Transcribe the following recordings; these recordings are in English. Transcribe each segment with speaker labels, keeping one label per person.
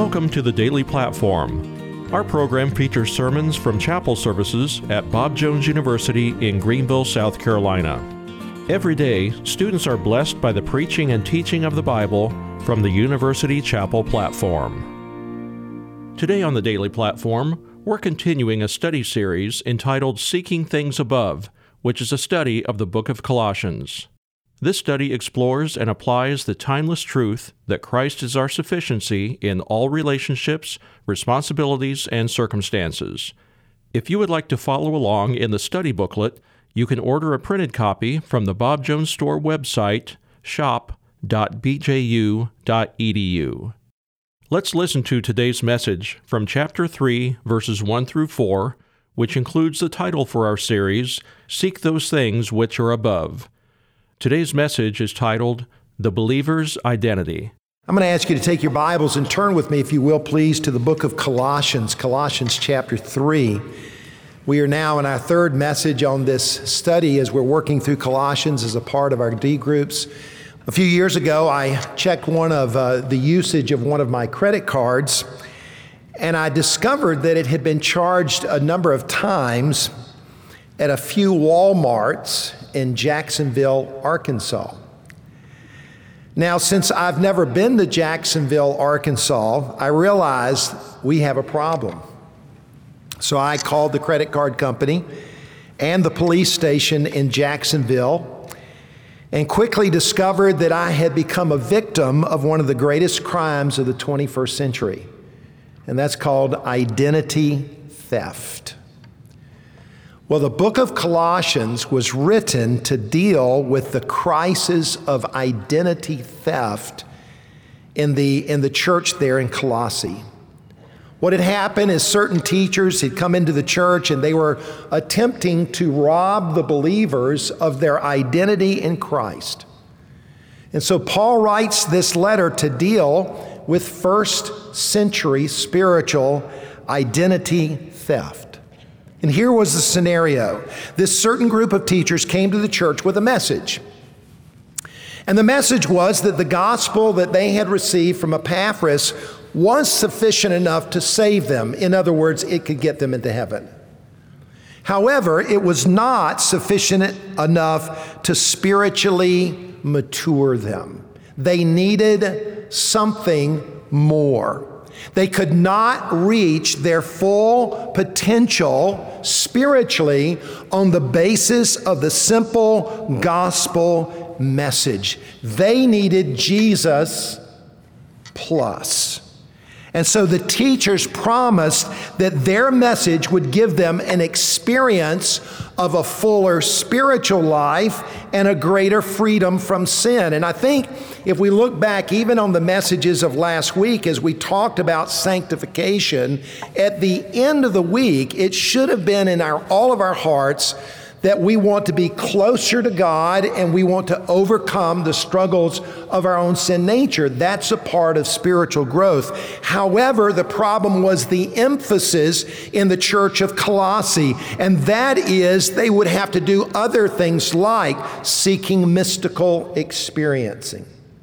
Speaker 1: Welcome to the Daily Platform. Our program features sermons from chapel services at Bob Jones University in Greenville, South Carolina. Every day, students are blessed by the preaching and teaching of the Bible from the University Chapel platform. Today on the Daily Platform, we're continuing a study series entitled Seeking Things Above, which is a study of the book of Colossians. This study explores and applies the timeless truth that Christ is our sufficiency in all relationships, responsibilities, and circumstances. If you would like to follow along in the study booklet, you can order a printed copy from the Bob Jones Store website, shop.bju.edu. Let's listen to today's message from chapter 3, verses 1 through 4, which includes the title for our series, Seek Those Things Which Are Above. Today's message is titled, The Believer's Identity.
Speaker 2: I'm going to ask you to take your Bibles and turn with me, if you will, please, to the book of Colossians, Colossians chapter 3. We are now in our third message on this study as we're working through Colossians as a part of our D groups. A few years ago, I checked the usage of one of my credit cards, and I discovered that it had been charged a number of times at a few Walmarts in Jacksonville, Arkansas. Now, since I've never been to Jacksonville, Arkansas, I realized we have a problem. So I called the credit card company and the police station in Jacksonville and quickly discovered that I had become a victim of one of the greatest crimes of the 21st century, and that's called identity theft. Well, the book of Colossians was written to deal with the crisis of identity theft in the church there in Colossae. What had happened is certain teachers had come into the church and they were attempting to rob the believers of their identity in Christ. And so Paul writes this letter to deal with first century spiritual identity theft. And here was the scenario. This certain group of teachers came to the church with a message. And the message was that the gospel that they had received from Epaphras was sufficient enough to save them. In other words, it could get them into heaven. However, it was not sufficient enough to spiritually mature them. They needed something more. They could not reach their full potential spiritually on the basis of the simple gospel message. They needed Jesus plus. And so the teachers promised that their message would give them an experience of a fuller spiritual life and a greater freedom from sin. And I think if we look back even on the messages of last week as we talked about sanctification, at the end of the week, it should have been in all of our hearts that we want to be closer to God and we want to overcome the struggles of our own sin nature. That's a part of spiritual growth. However, the problem was the emphasis in the church of Colossae, and that is they would have to do other things like seeking mystical experiences,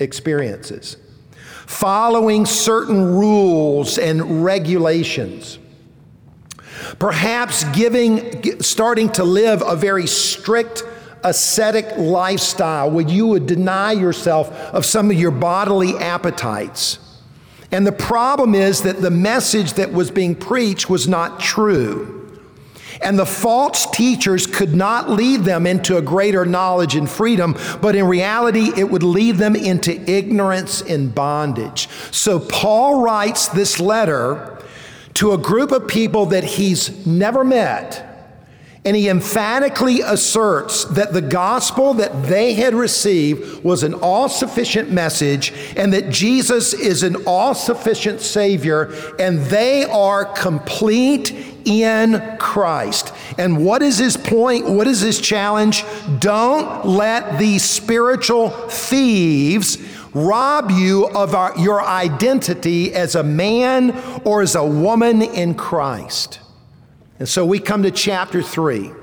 Speaker 2: following certain rules and regulations, perhaps starting to live a very strict ascetic lifestyle where you would deny yourself of some of your bodily appetites. And the problem is that the message that was being preached was not true. And the false teachers could not lead them into a greater knowledge and freedom, but in reality, it would lead them into ignorance and bondage. So Paul writes this letter to a group of people that he's never met. And he emphatically asserts that the gospel that they had received was an all-sufficient message and that Jesus is an all-sufficient Savior and they are complete in Christ. And what is his point? What is his challenge? Don't let these spiritual thieves rob you of your identity as a man or as a woman in Christ. And so we come to chapter 3.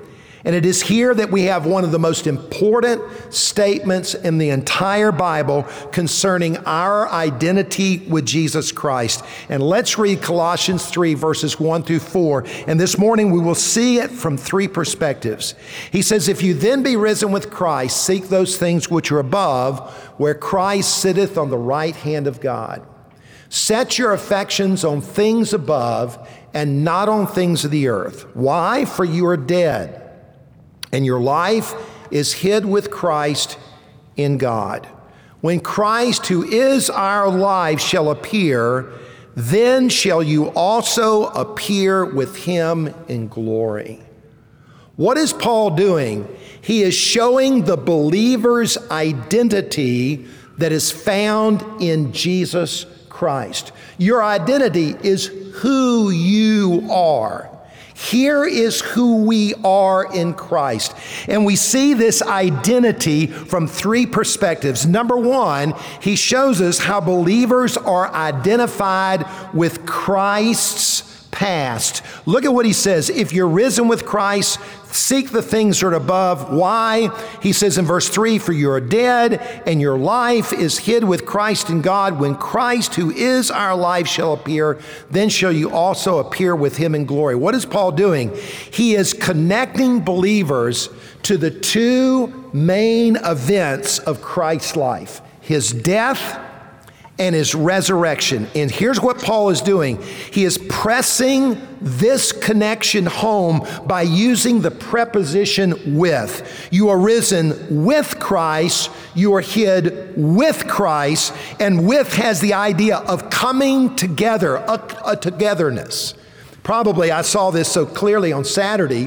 Speaker 2: And it is here that we have one of the most important statements in the entire Bible concerning our identity with Jesus Christ. And let's read Colossians 3, verses 1 through 4. And this morning we will see it from three perspectives. He says, "If you then be risen with Christ, seek those things which are above, where Christ sitteth on the right hand of God. Set your affections on things above and not on things of the earth. Why? For you are dead, and your life is hid with Christ in God. When Christ, who is our life, shall appear, then shall you also appear with him in glory." What is Paul doing? He is showing the believer's identity that is found in Jesus Christ. Your identity is who you are. Here is who we are in Christ. And we see this identity from three perspectives. Number one, he shows us how believers are identified with Christ's past. Look at what he says. If you're risen with Christ, seek the things that are above. Why? He says in verse 3, "For you are dead, and your life is hid with Christ in God. When Christ, who is our life, shall appear, then shall you also appear with him in glory." What is Paul doing? He is connecting believers to the two main events of Christ's life: his death and his resurrection. And here's what Paul is doing. He is pressing this connection home by using the preposition with. You are risen with Christ, you are hid with Christ, and with has the idea of coming together, a togetherness. Probably I saw this so clearly on Saturday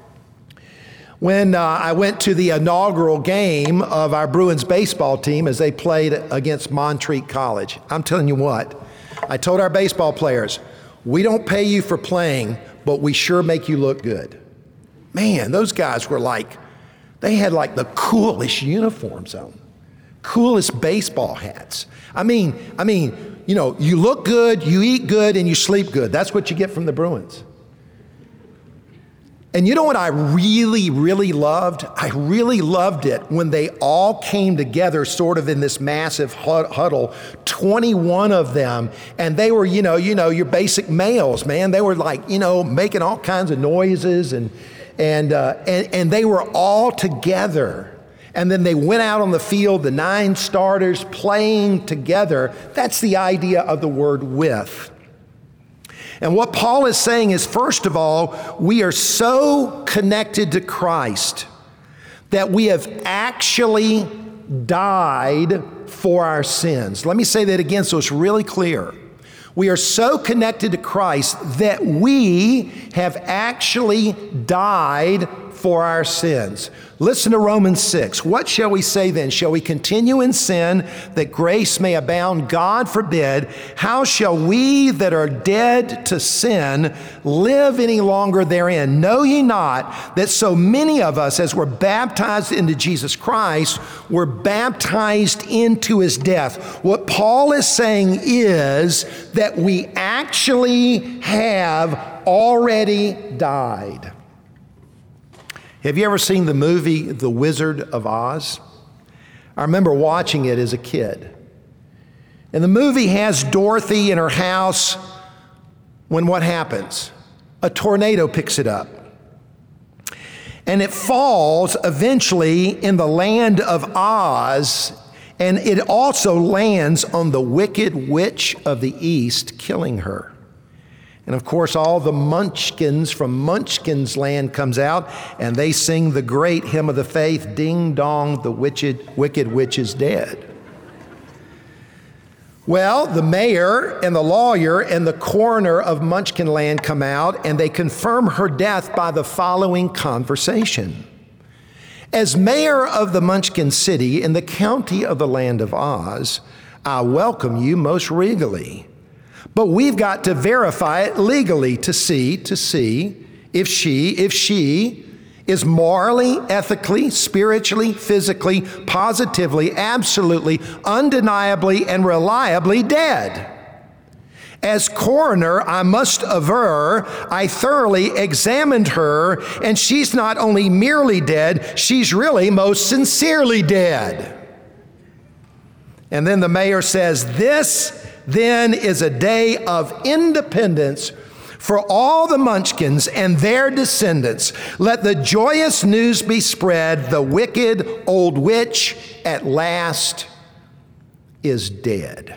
Speaker 2: when I went to the inaugural game of our Bruins baseball team as they played against Montreat College. I'm telling you what, I told our baseball players, we don't pay you for playing, but we sure make you look good. Man, those guys were they had the coolest uniforms on, coolest baseball hats. I mean, you look good, you eat good, and you sleep good. That's what you get from the Bruins. And you know what I really, really loved? I really loved it when they all came together sort of in this massive huddle, 21 of them, and they were, your basic males, man. They were making all kinds of noises and they were all together. And then they went out on the field, the 9 starters playing together. That's the idea of the word with. And what Paul is saying is, first of all, we are so connected to Christ that we have actually died for our sins. Let me say that again so it's really clear. We are so connected to Christ that we have actually died for our sins. Listen to Romans 6. What shall we say then? Shall we continue in sin that grace may abound? God forbid. How shall we that are dead to sin live any longer therein? Know ye not that so many of us as were baptized into Jesus Christ were baptized into his death? What Paul is saying is that we actually have already died. Have you ever seen the movie The Wizard of Oz? I remember watching it as a kid. And the movie has Dorothy in her house when what happens? A tornado picks it up. And it falls eventually in the land of Oz, and it also lands on the Wicked Witch of the East, killing her. And of course, all the Munchkins from Munchkin's Land comes out, and they sing the great hymn of the faith, "Ding dong, the wicked witch is dead." Well, the mayor and the lawyer and the coroner of Munchkin Land come out, and they confirm her death by the following conversation. "As mayor of the Munchkin City in the county of the land of Oz, I welcome you most regally. But we've got to verify it legally to see if she is morally, ethically, spiritually, physically, positively, absolutely, undeniably, and reliably dead. As coroner, I must aver, I thoroughly examined her, and she's not only merely dead, she's really most sincerely dead. And then the mayor says, this then is a day of independence for all the Munchkins and their descendants. Let the joyous news be spread, the wicked old witch at last is dead.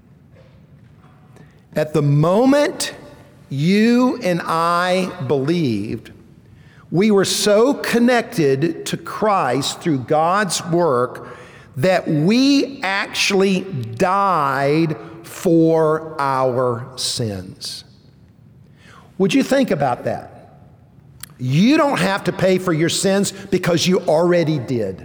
Speaker 2: At the moment you and I believed, we were so connected to Christ through God's work that we actually died for our sins. Would you think about that? You don't have to pay for your sins because you already did.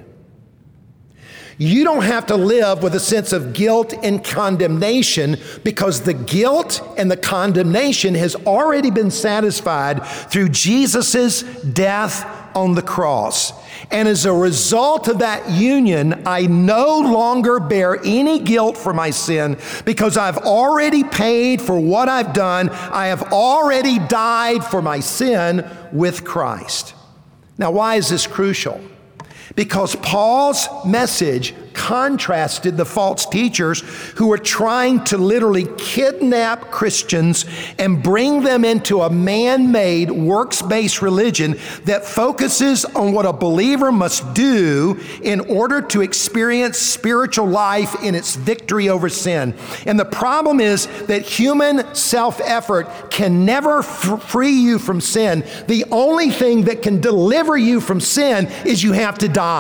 Speaker 2: You don't have to live with a sense of guilt and condemnation because the guilt and the condemnation has already been satisfied through Jesus' death on the cross. And as a result of that union, I no longer bear any guilt for my sin because I've already paid for what I've done. I have already died for my sin with Christ. Now, why is this crucial? Because Paul's message contrasted the false teachers who were trying to literally kidnap Christians and bring them into a man-made, works-based religion that focuses on what a believer must do in order to experience spiritual life in its victory over sin. And the problem is that human self-effort can never free you from sin. The only thing that can deliver you from sin is you have to die.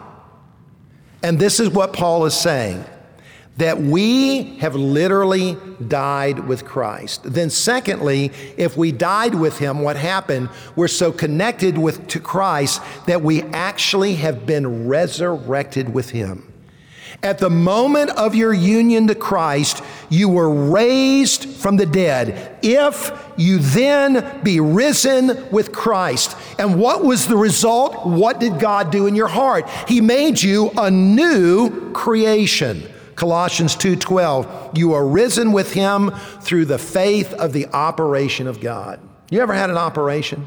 Speaker 2: And this is what Paul is saying, that we have literally died with Christ. Then secondly, if we died with him, what happened? We're so connected to Christ that we actually have been resurrected with him. At the moment of your union to Christ, you were raised from the dead. If you then be risen with Christ. And what was the result? What did God do in your heart? He made you a new creation. Colossians 2:12, you are risen with him through the faith of the operation of God. You ever had an operation?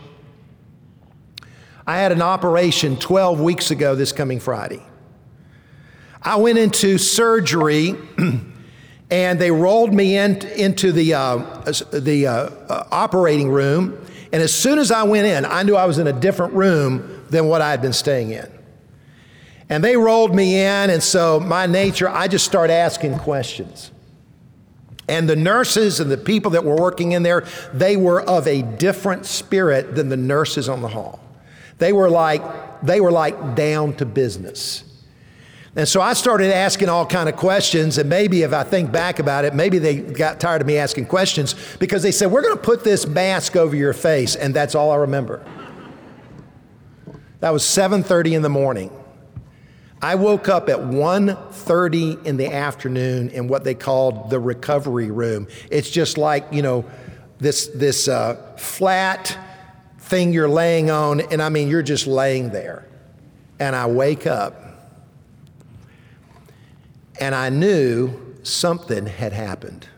Speaker 2: I had an operation 12 weeks ago this coming Friday. I went into surgery and they rolled me into the operating room. And as soon as I went in, I knew I was in a different room than what I had been staying in. And they rolled me in, and so my nature, I just started asking questions. And the nurses and the people that were working in there, they were of a different spirit than the nurses on the hall. They were like down to business. And so I started asking all kind of questions, and maybe if I think back about it, maybe they got tired of me asking questions because they said, we're going to put this mask over your face, and that's all I remember. That was 7:30 in the morning. I woke up at 1:30 in the afternoon in what they called the recovery room. It's just like, this flat thing you're laying on, and I mean, you're just laying there. And I wake up, and I knew something had happened.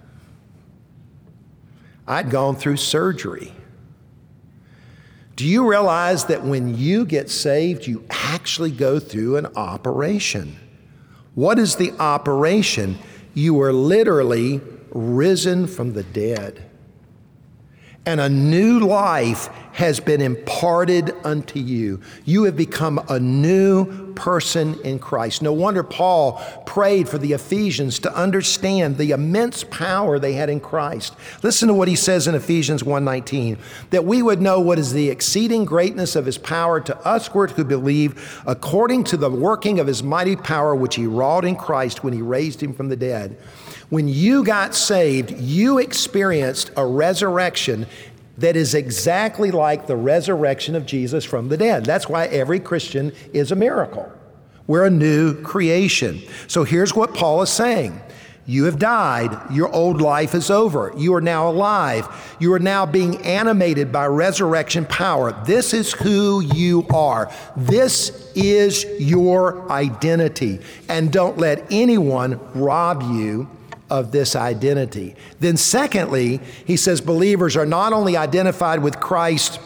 Speaker 2: I'd gone through surgery. Do you realize that when you get saved, you actually go through an operation? What is the operation? You are literally risen from the dead. And a new life has been imparted unto you. You have become a new person in Christ. No wonder Paul prayed for the Ephesians to understand the immense power they had in Christ. Listen to what he says in Ephesians 1:19, that we would know what is the exceeding greatness of his power to usward who believe, according to the working of his mighty power, which he wrought in Christ when he raised him from the dead. When you got saved, you experienced a resurrection that is exactly like the resurrection of Jesus from the dead. That's why every Christian is a miracle. We're a new creation. So here's what Paul is saying. You have died. Your old life is over. You are now alive. You are now being animated by resurrection power. This is who you are. This is your identity. And don't let anyone rob you of this identity. Then secondly, he says believers are not only identified with Christ's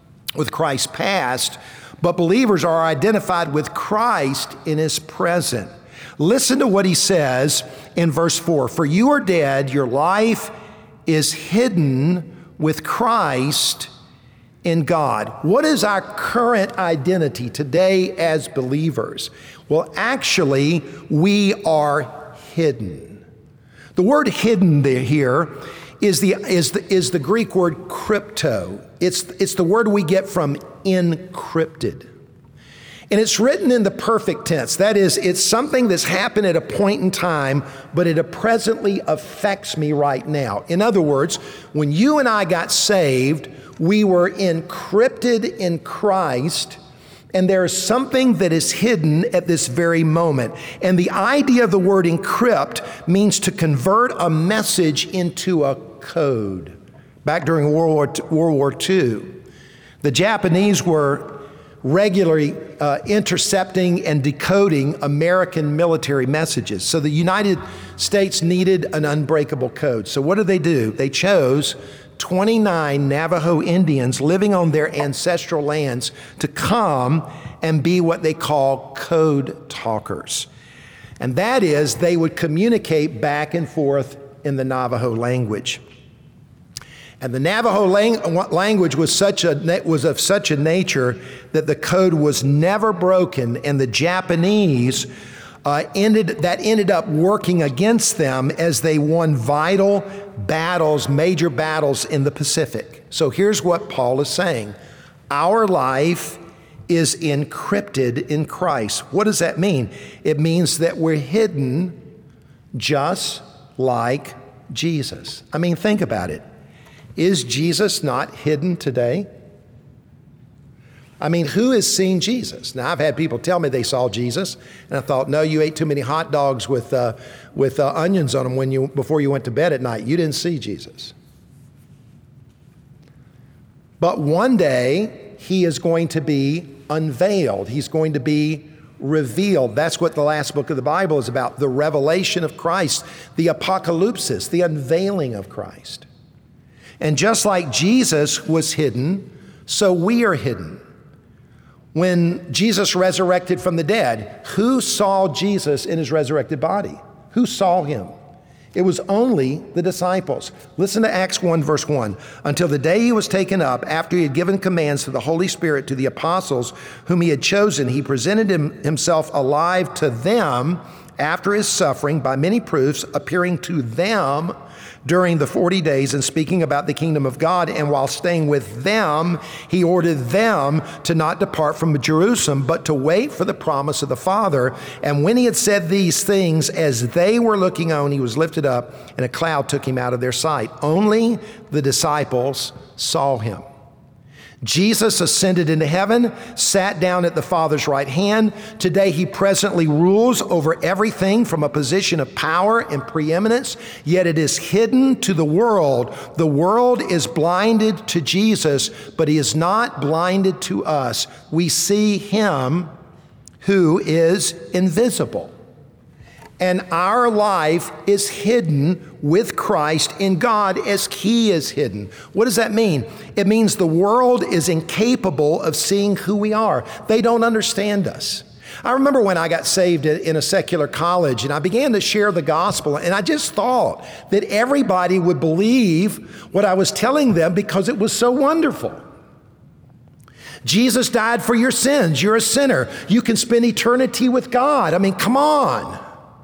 Speaker 2: past, but believers are identified with Christ in his present. Listen to what he says in verse 4. For you are dead, your life is hidden with Christ in God. What is our current identity today as believers? Well, actually, we are hidden. The word hidden here is the Greek word crypto. It's the word we get from encrypted. And it's written in the perfect tense. That is, it's something that's happened at a point in time, but it presently affects me right now. In other words, when you and I got saved, we were encrypted in Christ, and there is something that is hidden at this very moment. And the idea of the word encrypt means to convert a message into a code. Back during World War II, the Japanese were regularly intercepting and decoding American military messages. So the United States needed an unbreakable code. So what did they do? They chose 29 Navajo Indians living on their ancestral lands to come and be what they call code talkers. And that is, they would communicate back and forth in the Navajo language. And the Navajo language was of such a nature that the code was never broken, and the Japanese ended up working against them as they won vital battles, major battles in the Pacific. So here's what Paul is saying. Our life is encrypted in Christ. What does that mean? It means that we're hidden just like Jesus. I mean, think about it. Is Jesus not hidden today? I mean, who has seen Jesus? Now, I've had people tell me they saw Jesus, and I thought, no, you ate too many hot dogs with onions on them before you went to bed at night. You didn't see Jesus. But one day, he is going to be unveiled. He's going to be revealed. That's what the last book of the Bible is about, the revelation of Christ, the apocalypsis, the unveiling of Christ. And just like Jesus was hidden, so we are hidden. When Jesus resurrected from the dead, who saw Jesus in his resurrected body? Who saw him? It was only the disciples. Listen to Acts 1, verse 1. Until the day he was taken up, after he had given commands to the Holy Spirit to the apostles whom he had chosen, he presented himself alive to them after his suffering by many proofs, appearing to them during the 40 days and speaking about the kingdom of God. And while staying with them, he ordered them to not depart from Jerusalem, but to wait for the promise of the Father. And when he had said these things, as they were looking on, he was lifted up, and a cloud took him out of their sight. Only the disciples saw him. Jesus ascended into heaven, sat down at the Father's right hand. Today he presently rules over everything from a position of power and preeminence, yet it is hidden to the world. The world is blinded to Jesus, but he is not blinded to us. We see him who is invisible. And our life is hidden with Christ in God as he is hidden. What does that mean? It means the world is incapable of seeing who we are. They don't understand us. I remember when I got saved in a secular college and I began to share the gospel, and I just thought that everybody would believe what I was telling them because it was so wonderful. Jesus died for your sins. You're a sinner. You can spend eternity with God. I mean, come on.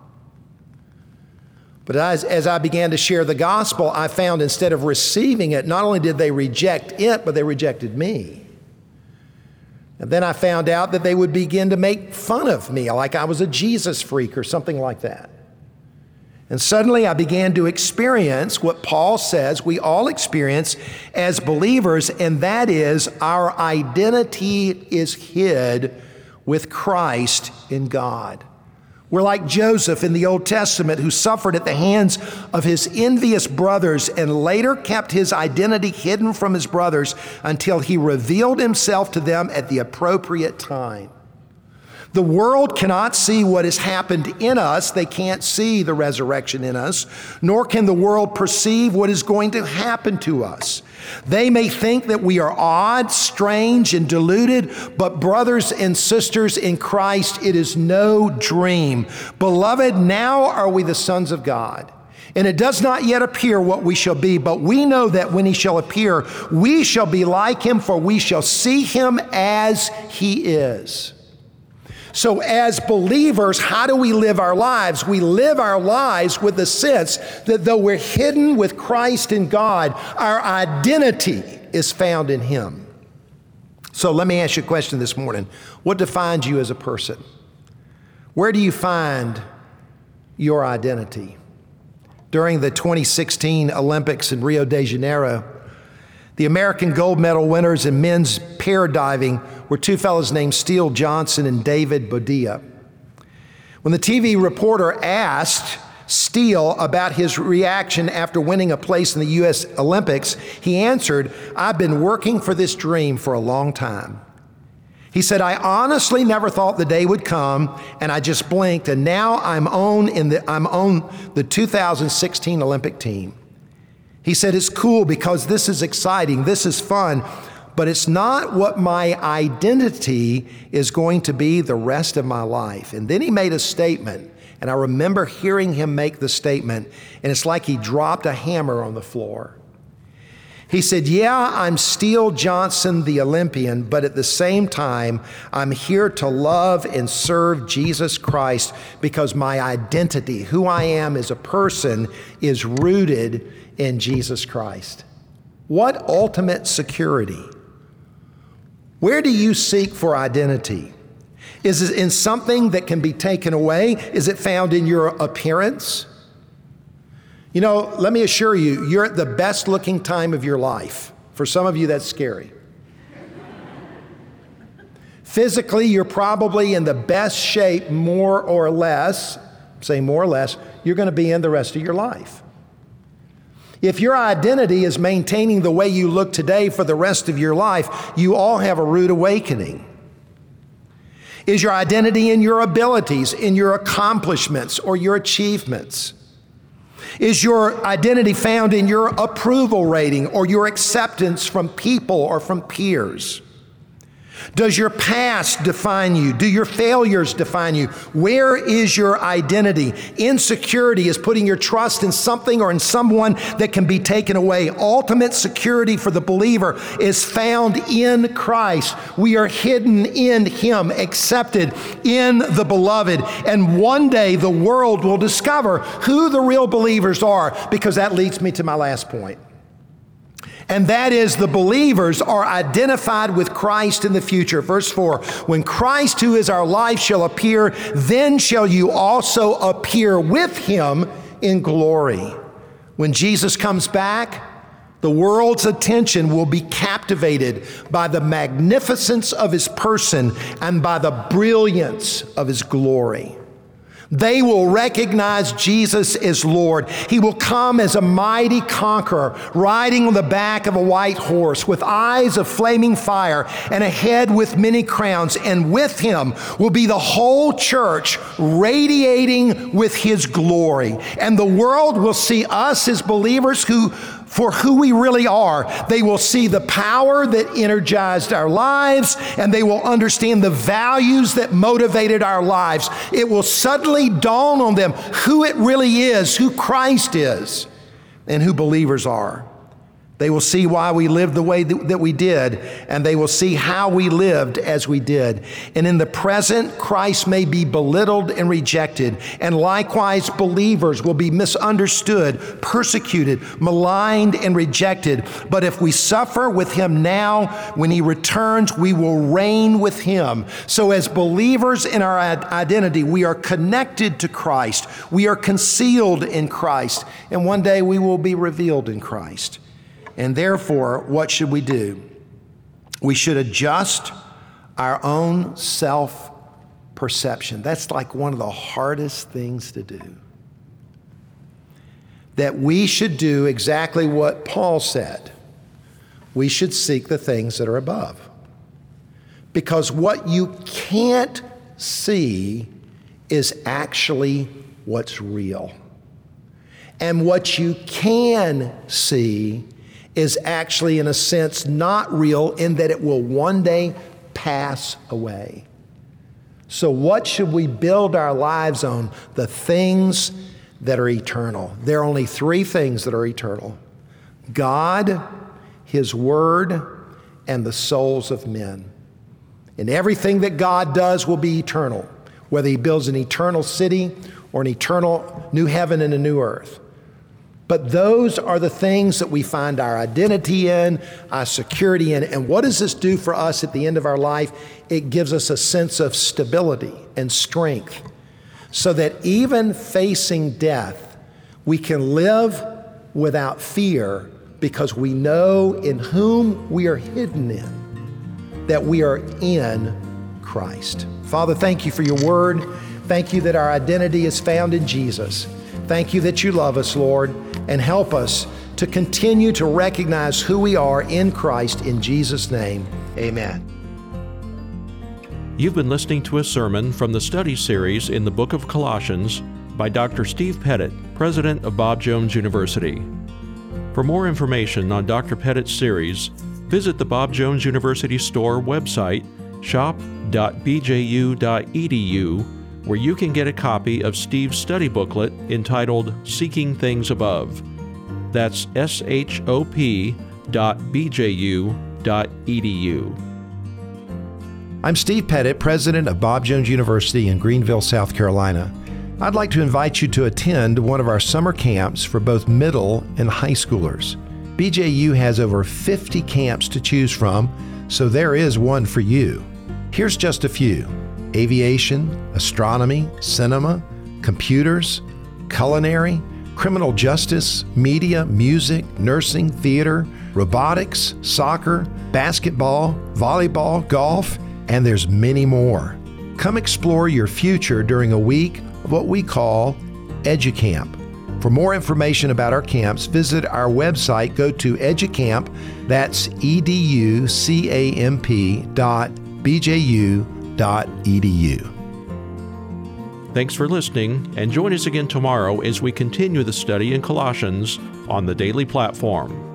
Speaker 2: But as I began to share the gospel, I found instead of receiving it, not only did they reject it, but they rejected me. And then I found out that they would begin to make fun of me, like I was a Jesus freak or something like that. And suddenly I began to experience what Paul says we all experience as believers, and that is our identity is hid with Christ in God. We're like Joseph in the Old Testament, who suffered at the hands of his envious brothers and later kept his identity hidden from his brothers until he revealed himself to them at the appropriate time. The world cannot see what has happened in us. They can't see the resurrection in us, nor can the world perceive what is going to happen to us. They may think that we are odd, strange, and deluded, but brothers and sisters in Christ, it is no dream. Beloved, now are we the sons of God. And it does not yet appear what we shall be, but we know that when he shall appear, we shall be like him, for we shall see him as he is. So as believers, how do we live our lives? We live our lives with the sense that though we're hidden with Christ in God, our identity is found in him. So let me ask you a question this morning. What defines you as a person? Where do you find your identity? During the 2016 Olympics in Rio de Janeiro, the American gold medal winners in men's paradiving were two fellows named Steele Johnson and David Bodea. When the TV reporter asked Steele about his reaction after winning a place in the U.S. Olympics, he answered, "I've been working for this dream for a long time." He said, "I honestly never thought the day would come, and I just blinked, and now I'm on the 2016 Olympic team." He said, "It's cool because this is exciting, this is fun, but it's not what my identity is going to be the rest of my life." And then he made a statement, and I remember hearing him make the statement, and it's like he dropped a hammer on the floor. He said, "Yeah, I'm Steele Johnson, the Olympian, but at the same time, I'm here to love and serve Jesus Christ because my identity, who I am as a person, is rooted in Jesus Christ." What ultimate security? Where do you seek for identity? Is it in something that can be taken away? Is it found in your appearance? You know, let me assure you, you're at the best looking time of your life. For some of you, that's scary. Physically, you're probably in the best shape, more or less, say more or less, you're going to be in the rest of your life. If your identity is maintaining the way you look today for the rest of your life, you all have a rude awakening. Is your identity in your abilities, in your accomplishments, or your achievements? Is your identity found in your approval rating or your acceptance from people or from peers? Does your past define you? Do your failures define you? Where is your identity? Insecurity is putting your trust in something or in someone that can be taken away. Ultimate security for the believer is found in Christ. We are hidden in him, accepted in the beloved. And one day the world will discover who the real believers are, because that leads me to my last point. And that is, the believers are identified with Christ in the future. Verse 4, "When Christ, who is our life, shall appear, then shall you also appear with him in glory." When Jesus comes back, the world's attention will be captivated by the magnificence of his person and by the brilliance of his glory. They will recognize Jesus as Lord. He will come as a mighty conqueror, riding on the back of a white horse, with eyes of flaming fire and a head with many crowns. And with him will be the whole church, radiating with his glory. And the world will see us as believers for who we really are. They will see the power that energized our lives, and they will understand the values that motivated our lives. It will suddenly dawn on them who it really is, who Christ is, and who believers are. They will see why we lived the way that we did, and they will see how we lived as we did. And in the present, Christ may be belittled and rejected, and likewise believers will be misunderstood, persecuted, maligned, and rejected. But if we suffer with him now, when he returns, we will reign with him. So as believers in our identity, we are connected to Christ. We are concealed in Christ, and one day we will be revealed in Christ. And therefore, what should we do? We should adjust our own self-perception. That's like one of the hardest things to do. That we should do exactly what Paul said. We should seek the things that are above. Because what you can't see is actually what's real. And what you can see is actually, in a sense, not real in that it will one day pass away. So what should we build our lives on? The things that are eternal. There are only three things that are eternal: God, His Word, and the souls of men. And everything that God does will be eternal, whether He builds an eternal city or an eternal new heaven and a new earth. But those are the things that we find our identity in, our security in. And what does this do for us at the end of our life? It gives us a sense of stability and strength, so that even facing death, we can live without fear, because we know in whom we are hidden in, that we are in Christ. Father, thank you for your word. Thank you that our identity is found in Jesus. Thank you that you love us, Lord, and help us to continue to recognize who we are in Christ. In Jesus' name, amen.
Speaker 1: You've been listening to a sermon from the study series in the book of Colossians by Dr. Steve Pettit, president of Bob Jones University. For more information on Dr. Pettit's series, visit the Bob Jones University store website, shop.bju.edu, where you can get a copy of Steve's study booklet entitled Seeking Things Above. That's shop.bju.edu.
Speaker 2: I'm Steve Pettit, president of Bob Jones University in Greenville, South Carolina. I'd like to invite you to attend one of our summer camps for both middle and high schoolers. BJU has over 50 camps to choose from, so there is one for you. Here's just a few: aviation, astronomy, cinema, computers, culinary, criminal justice, media, music, nursing, theater, robotics, soccer, basketball, volleyball, golf, and there's many more. Come explore your future during a week of what we call EduCamp. For more information about our camps, visit our website. Go to EduCamp, that's educamp.bju.edu.
Speaker 1: Thanks for listening, and join us again tomorrow as we continue the study in Colossians on the Daily Platform.